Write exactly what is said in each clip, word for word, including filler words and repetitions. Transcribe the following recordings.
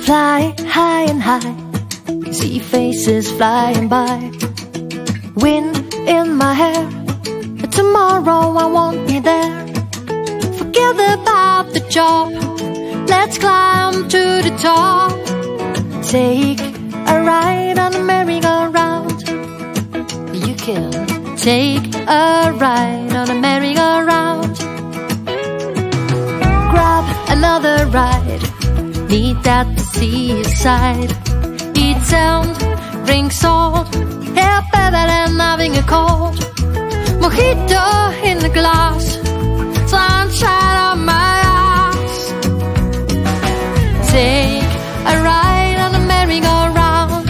Fly high and high, see faces flying by. Wind in my hair, tomorrow I won't be there. Forget about the job, let's climb to the top. Take a ride on a merry-go-round. You can take a ride on a merry-go-round. Grab another ride, meet at the seaside. Eat sand, drink salt, yeah, better than having a cold. Mojito in the glass, sunshine on my ass. Take a ride on a merry-go-round.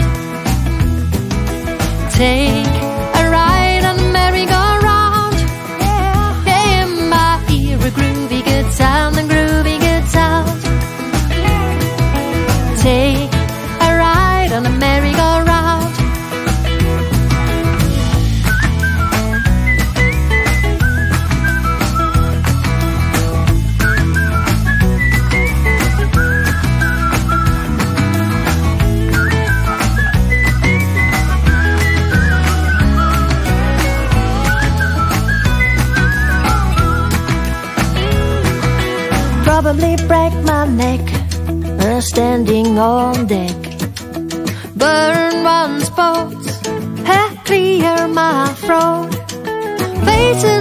Take a ride on a merry-go-round. Yeah, yeah, in my ear a groovy good sound, and groovy good sound. Take a ride on a merry-go-round. Probably break my neck uh, standing on deck. Burn one spot, hair clear my throat. Faces